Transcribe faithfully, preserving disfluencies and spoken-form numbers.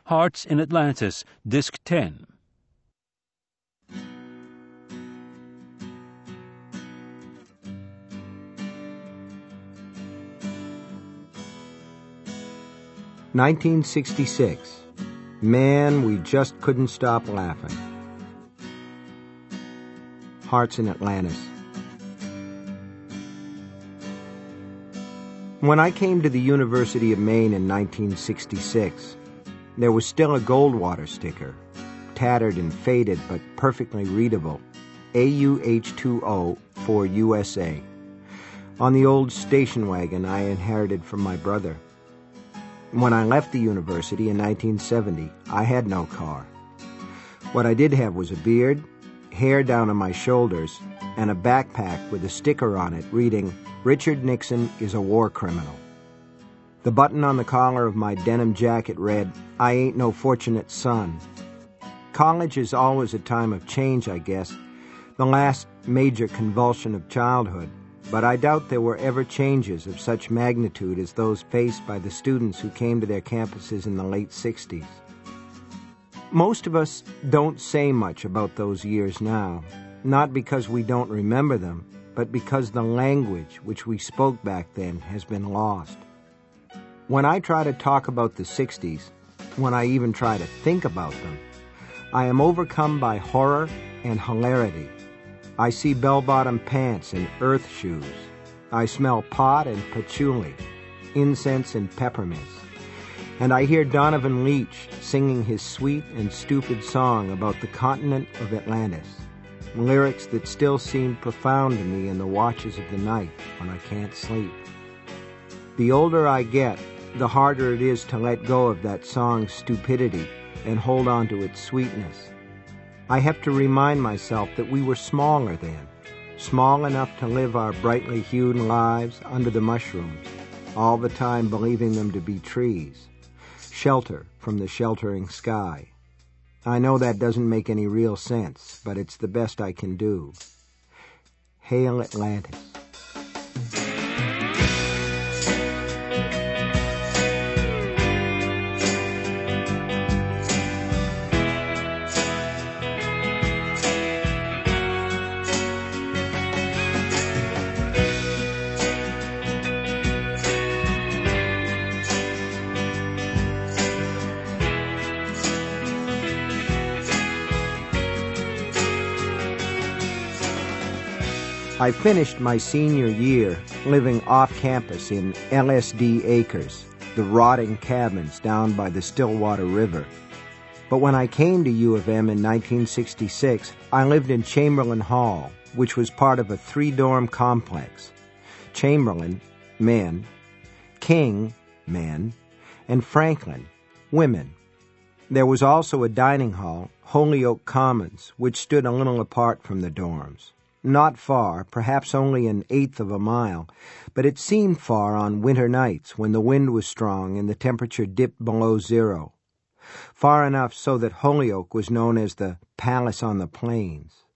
Hearts in Atlantis, Disc ten. nineteen sixty-six. Man, we just couldn't stop laughing. Hearts in Atlantis. When I came to the University of Maine in nineteen sixty-six, there was still a Goldwater sticker, tattered and faded but perfectly readable, A U H two O for U S A, on the old station wagon I inherited from my brother. When I left the university in nineteen seventy, I had no car. What I did have was a beard, hair down on my shoulders, and a backpack with a sticker on it reading, "Richard Nixon is a war criminal." The button on the collar of my denim jacket read, "I ain't no fortunate son." College is always a time of change, I guess, the last major convulsion of childhood, but I doubt there were ever changes of such magnitude as those faced by the students who came to their campuses in the late sixties. Most of us don't say much about those years now, not because we don't remember them, but because the language which we spoke back then has been lost. When I try to talk about the sixties, when I even try to think about them, I am overcome by horror and hilarity. I see bell-bottom pants and earth shoes. I smell pot and patchouli, incense and peppermints. And I hear Donovan Leitch singing his sweet and stupid song about the continent of Atlantis, lyrics that still seem profound to me in the watches of the night when I can't sleep. The older I get, the harder it is to let go of that song's stupidity and hold on to its sweetness. I have to remind myself that we were smaller then, small enough to live our brightly hewn lives under the mushrooms, all the time believing them to be trees, shelter from the sheltering sky. I know that doesn't make any real sense, but it's the best I can do. Hail Atlantis. I finished my senior year living off-campus in L S D Acres, the rotting cabins down by the Stillwater River. But when I came to U of M in nineteen sixty-six, I lived in Chamberlain Hall, which was part of a three-dorm complex. Chamberlain, men, King, men, and Franklin, women. There was also a dining hall, Holyoke Commons, which stood a little apart from the dorms. Not far, perhaps only an eighth of a mile, but it seemed far on winter nights when the wind was strong and the temperature dipped below zero. Far enough so that Holyoke was known as the Palace on the Plains.